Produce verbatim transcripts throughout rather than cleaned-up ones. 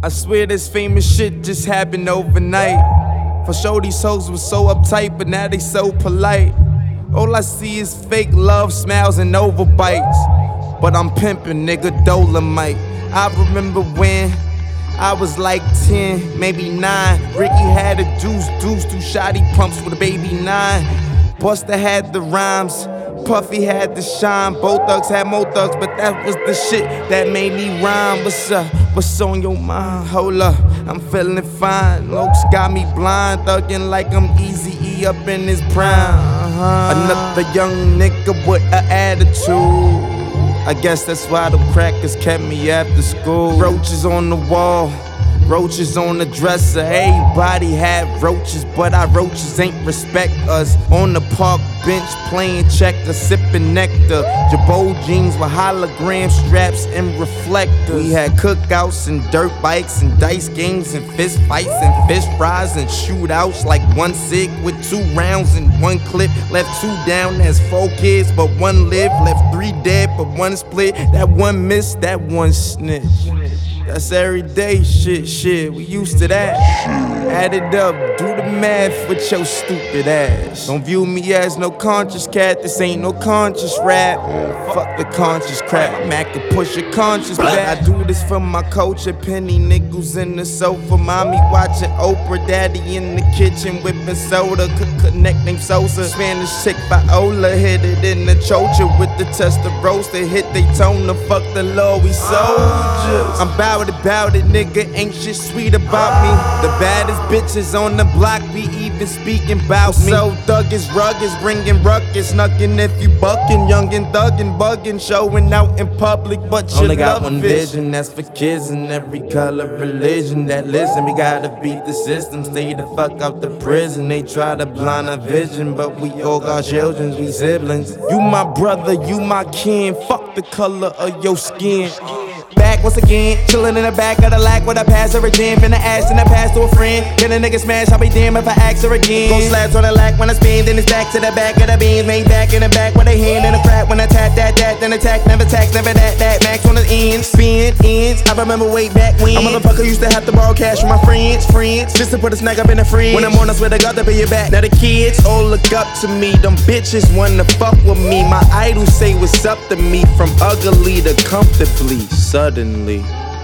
I swear this famous shit just happened overnight. For sure these hoes was so uptight, but now they so polite. All I see is fake love, smiles, and overbites. But I'm pimpin', nigga, Dolomite. I remember when I was like ten, maybe nine. Ricky had a deuce, deuce, two shotty pumps with a baby nine. Busta had the rhymes, Puffy had the shine. Both thugs had more thugs, but that was the shit that made me rhyme. What's up? What's on your mind? Hold up, I'm feeling fine. Lokes got me blind, thuggin' like I'm Eazy-E up in his prime. Uh-huh. Another young nigga with an attitude. I guess that's why the crackers kept me after school. Roaches on the wall, roaches on the dresser. Everybody had roaches, but our roaches ain't respect us. On the park bench playing checkers, sipping nectar. Jabot jeans with hologram straps and reflectors. We had cookouts and dirt bikes and dice games and fist fights and fish fries and shootouts. Like one cig with two rounds and one clip. Left two down, that's four kids, but one lived. Left three dead, but one split. That one missed, that one snitch. That's everyday shit, shit, we used to that. Add it up, do the math with your stupid ass. Don't view me as no conscious cat, this ain't no conscious rap. Fuck the conscious crap, Mac can push your conscious back. I do this for my culture, penny nickels in the sofa. Mommy watching Oprah, daddy in the kitchen whipping soda. Could connect named Sosa, Spanish chick Viola. Hit it in the chocha with the Testarossa. Hit Daytona, fuck the law, we soldiers. I'm bout about it, nigga, ain't shit sweet about me. The baddest bitches on the block be even speaking about me. So thuggish, rugged, bringing ruckus, snuckin' if you buckin', youngin', thuggin', buggin', showing out in public, but you only got one vision. That's for kids in every color, religion that listen. We gotta beat the system, stay the fuck out the prison. They try to blind our vision, but we all got children, we siblings. You my brother, you my kin. Fuck the color of your skin. Back once again, chillin' in the back of the lack with a pass or a gym. Finna ask and I pass to a friend. Get a nigga smash, I'll be damn if I ask her again. Go slabs on the lack when I spin, then it's back to the back of the beans. Made back in the back with a hand in the crack. When I tap that, that, then attack, never tax, never that, that. Max on the ends, spin, ends. I remember way back when a motherfucker used to have to borrow cash from my friends, friends. Just to put a snack up in the fridge. When I'm on, I swear to God, they'll pay you back. Now the kids all look up to me. Them bitches wanna fuck with me. My idols say what's up to me. From ugly to comfortably. Suddenly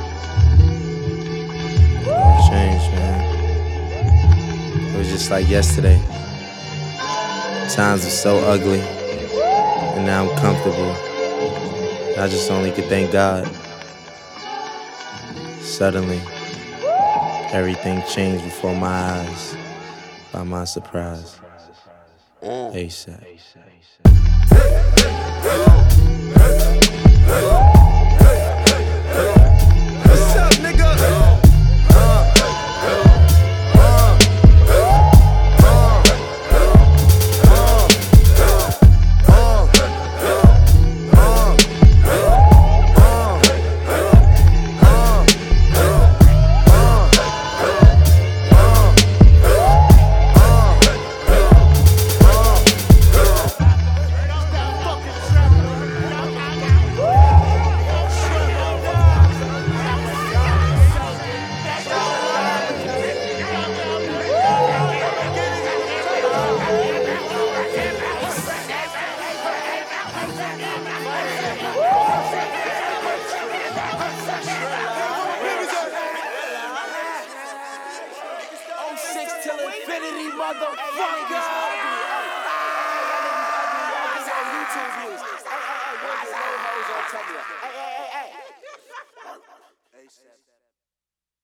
changed, man. It was just like yesterday. Times were so ugly, and now I'm comfortable. I just only could thank God. Suddenly, everything changed before my eyes, by my surprise. ASAP. What's up, nigga? Till infinity, motherfucker!